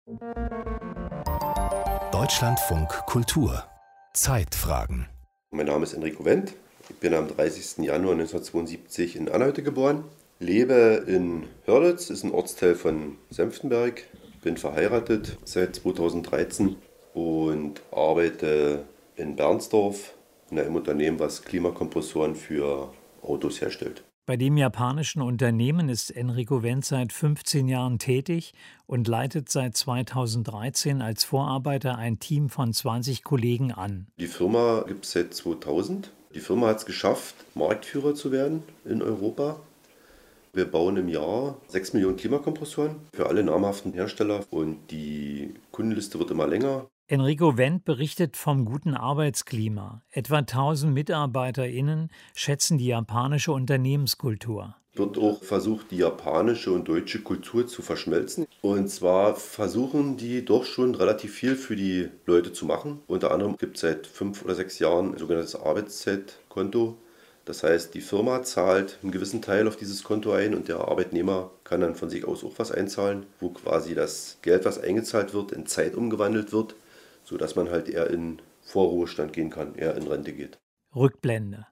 Deutschlandfunk Kultur Zeitfragen. Mein Name ist Enrico Wendt. Ich bin am 30. Januar 1972 in Anhalte geboren. Lebe in Hörlitz, ist ein Ortsteil von Senftenberg. Bin verheiratet seit 2013 und arbeite in Bernsdorf in einem Unternehmen, was Klimakompressoren für Autos herstellt. Bei dem japanischen Unternehmen ist Enrico Wendt seit 15 Jahren tätig und leitet seit 2013 als Vorarbeiter ein Team von 20 Kollegen an. Die Firma gibt es seit 2000. Die Firma hat es geschafft, Marktführer zu werden in Europa. Wir bauen im Jahr 6 Millionen Klimakompressoren für alle namhaften Hersteller und die Kundenliste wird immer länger. Enrico Wendt berichtet vom guten Arbeitsklima. Etwa 1000 MitarbeiterInnen schätzen die japanische Unternehmenskultur. Wird auch versucht, die japanische und deutsche Kultur zu verschmelzen. Und zwar versuchen die doch schon relativ viel für die Leute zu machen. Unter anderem gibt es seit 5 oder 6 Jahren ein sogenanntes Arbeitszeitkonto. Das heißt, die Firma zahlt einen gewissen Teil auf dieses Konto ein und der Arbeitnehmer kann dann von sich aus auch was einzahlen, wo quasi das Geld, was eingezahlt wird, in Zeit umgewandelt wird, sodass man halt eher in Vorruhestand gehen kann, eher in Rente geht. Rückblende.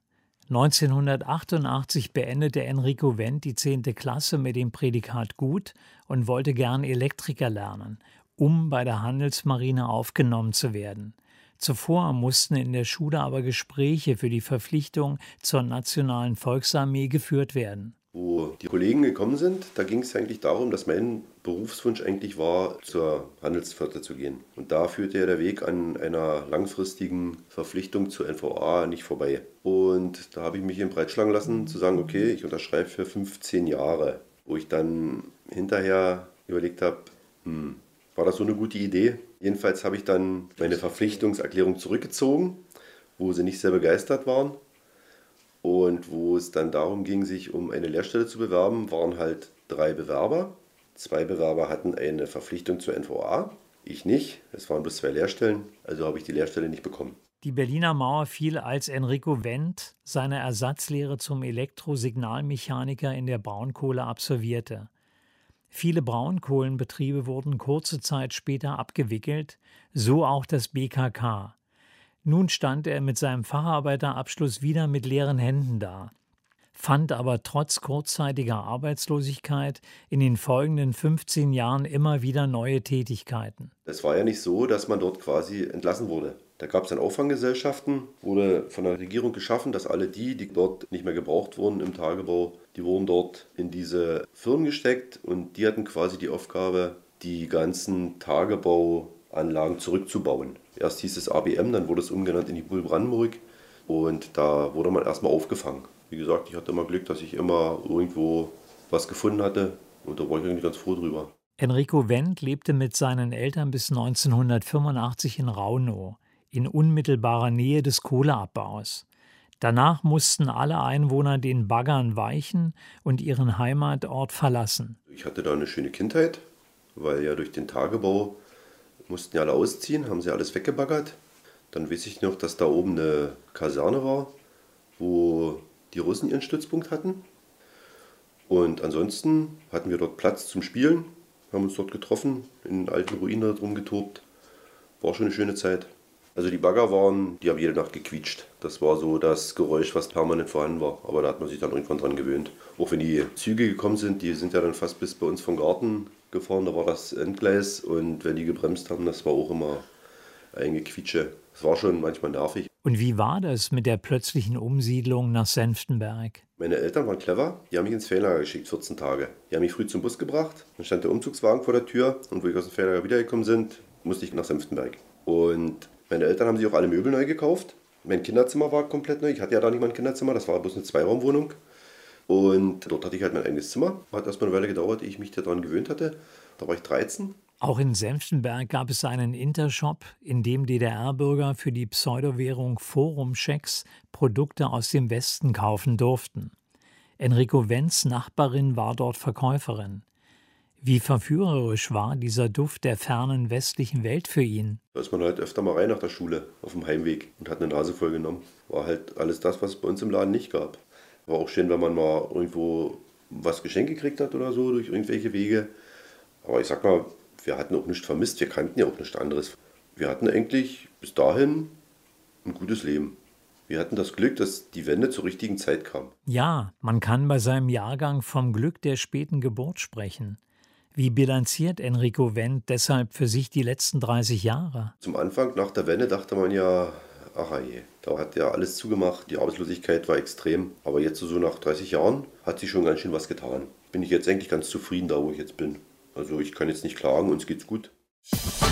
1988 beendete Enrico Wendt die 10. Klasse mit dem Prädikat gut und wollte gern Elektriker lernen, um bei der Handelsmarine aufgenommen zu werden. Zuvor mussten in der Schule aber Gespräche für die Verpflichtung zur Nationalen Volksarmee geführt werden. Wo die Kollegen gekommen sind, da ging es eigentlich darum, dass mein Berufswunsch eigentlich war, zur Handelsflotte zu gehen. Und da führte ja der Weg an einer langfristigen Verpflichtung zur NVA nicht vorbei. Und da habe ich mich eben breitschlagen lassen, zu sagen, okay, ich unterschreibe für 15 Jahre. Wo ich dann hinterher überlegt habe, war das so eine gute Idee? Jedenfalls habe ich dann meine Verpflichtungserklärung zurückgezogen, wo sie nicht sehr begeistert waren. Und wo es dann darum ging, sich um eine Lehrstelle zu bewerben, waren halt 3 Bewerber. 2 Bewerber hatten eine Verpflichtung zur NVA, ich nicht. Es waren bloß 2 Lehrstellen, also habe ich die Lehrstelle nicht bekommen. Die Berliner Mauer fiel, als Enrico Wendt seine Ersatzlehre zum Elektrosignalmechaniker in der Braunkohle absolvierte. Viele Braunkohlenbetriebe wurden kurze Zeit später abgewickelt, so auch das BKK. Nun stand er mit seinem Facharbeiterabschluss wieder mit leeren Händen da, fand aber trotz kurzzeitiger Arbeitslosigkeit in den folgenden 15 Jahren immer wieder neue Tätigkeiten. Es war ja nicht so, dass man dort quasi entlassen wurde. Da gab es dann Auffanggesellschaften, wurde von der Regierung geschaffen, dass alle die dort nicht mehr gebraucht wurden im Tagebau, die wurden dort in diese Firmen gesteckt und die hatten quasi die Aufgabe, die ganzen Tagebauanlagen zurückzubauen. Erst hieß es ABM, dann wurde es umgenannt in die Bull Brandenburg und da wurde man erstmal aufgefangen. Wie gesagt, ich hatte immer Glück, dass ich immer irgendwo was gefunden hatte und da war ich eigentlich ganz froh drüber. Enrico Wendt lebte mit seinen Eltern bis 1985 in Raunow, in unmittelbarer Nähe des Kohleabbaus. Danach mussten alle Einwohner den Baggern weichen und ihren Heimatort verlassen. Ich hatte da eine schöne Kindheit, weil ja durch den Tagebau mussten ja alle ausziehen, haben sie alles weggebaggert. Dann weiß ich noch, dass da oben eine Kaserne war, wo die Russen ihren Stützpunkt hatten. Und ansonsten hatten wir dort Platz zum Spielen, haben uns dort getroffen, in alten Ruinen drum getobt. War schon eine schöne Zeit. Also die Bagger die haben jede Nacht gequietscht. Das war so das Geräusch, was permanent vorhanden war. Aber da hat man sich dann irgendwann dran gewöhnt. Auch wenn die Züge gekommen sind, die sind ja dann fast bis bei uns vom Garten gefahren. Da war das Endgleis und wenn die gebremst haben, das war auch immer ein Gequietsche. Das war schon manchmal nervig. Und wie war das mit der plötzlichen Umsiedlung nach Senftenberg? Meine Eltern waren clever. Die haben mich ins Ferienlager geschickt, 14 Tage. Die haben mich früh zum Bus gebracht. Dann stand der Umzugswagen vor der Tür. Und wo ich aus dem Ferienlager wiedergekommen sind, musste ich nach Senftenberg. Und meine Eltern haben sich auch alle Möbel neu gekauft. Mein Kinderzimmer war komplett neu. Ich hatte ja da nicht mal ein Kinderzimmer, das war bloß eine 2-Raumwohnung. Und dort hatte ich halt mein eigenes Zimmer. Hat erstmal eine Weile gedauert, ehe ich mich daran gewöhnt hatte. Da war ich 13. Auch in Senftenberg gab es einen Intershop, in dem DDR-Bürger für die Pseudowährung Forum-Schecks Produkte aus dem Westen kaufen durften. Enrico Wendts Nachbarin war dort Verkäuferin. Wie verführerisch war dieser Duft der fernen westlichen Welt für ihn? Da ist man halt öfter mal rein nach der Schule, auf dem Heimweg und hat eine Nase voll genommen. War halt alles das, was es bei uns im Laden nicht gab. War auch schön, wenn man mal irgendwo was geschenkt gekriegt hat oder so, durch irgendwelche Wege. Aber ich sag mal, Wir hatten auch nichts vermisst, wir kannten ja auch nichts anderes. Wir hatten eigentlich bis dahin ein gutes Leben. Wir hatten das Glück, dass die Wende zur richtigen Zeit kam. Ja, man kann bei seinem Jahrgang vom Glück der späten Geburt sprechen. Wie bilanziert Enrico Wendt deshalb für sich die letzten 30 Jahre? Zum Anfang, nach der Wende, dachte man ja, ach je, da hat ja alles zugemacht, die Arbeitslosigkeit war extrem. Aber jetzt so nach 30 Jahren hat sich schon ganz schön was getan. Bin ich jetzt eigentlich ganz zufrieden da, wo ich jetzt bin. Also ich kann jetzt nicht klagen, uns geht's gut.